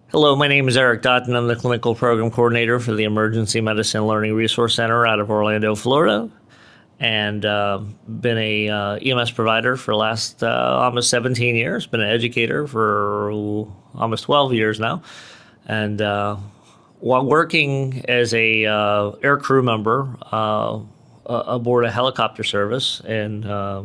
Hello, my name is Eric Dutton. I'm the Clinical Program Coordinator for the Emergency Medicine Learning Resource Center out of Orlando, Florida, and been a EMS provider for the last almost 17 years. Been an educator for almost 12 years now, and while working as a air crew member aboard a helicopter service in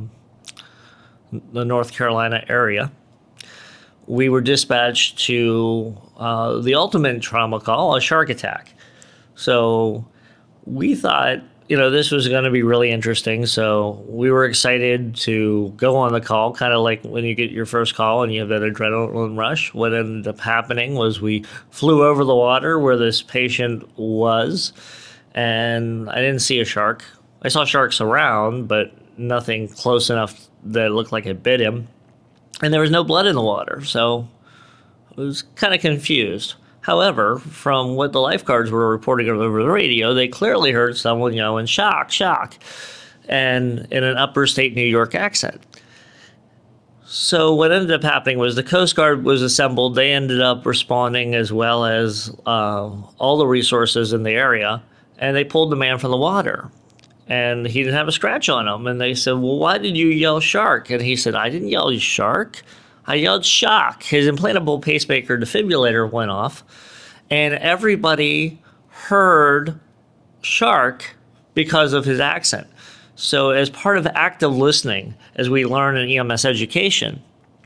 the North Carolina area, we were dispatched to the ultimate trauma call, a shark attack. So we thought, this was going to be really interesting. So we were excited to go on the call, kind of like when you get your first call and you have that adrenaline rush. What ended up happening was we flew over the water where this patient was, and I didn't see a shark. I saw sharks around, but nothing close enough that it looked like it bit him. And there was no blood in the water, so I was kind of confused. However, from what the lifeguards were reporting over the radio, they clearly heard someone yelling, "Shock, shock," and in an upper state New York accent. So what ended up happening was the Coast Guard was assembled. They ended up responding as well as all the resources in the area, and they pulled the man from the water. And he didn't have a scratch on him. And they said, "Well, why did you yell shark?" And he said, "I didn't yell shark. I yelled shock." His implantable pacemaker defibrillator went off, and everybody heard shark because of his accent. So as part of active listening, as we learn in EMS education,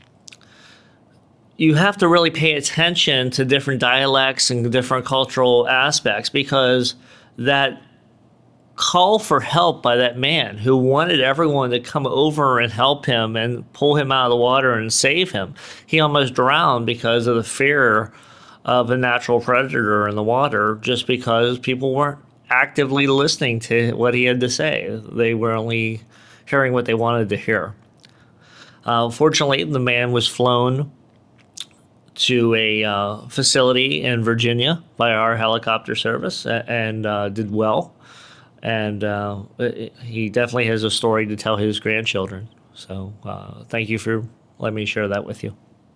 you have to really pay attention to different dialects and different cultural aspects, because that call for help by that man who wanted everyone to come over and help him and pull him out of the water and save him. He almost drowned because of the fear of a natural predator in the water, just because people weren't actively listening to what he had to say. They were only hearing what they wanted to hear. Fortunately, the man was flown to a facility in Virginia by our helicopter service and did well. And he definitely has a story to tell his grandchildren. So thank you for letting me share that with you.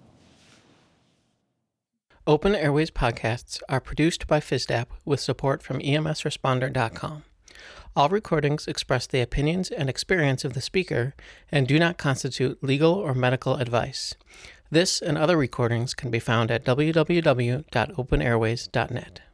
Open Airways podcasts are produced by FISDAP with support from EMSresponder.com. All recordings express the opinions and experience of the speaker and do not constitute legal or medical advice. This and other recordings can be found at www.openairways.net.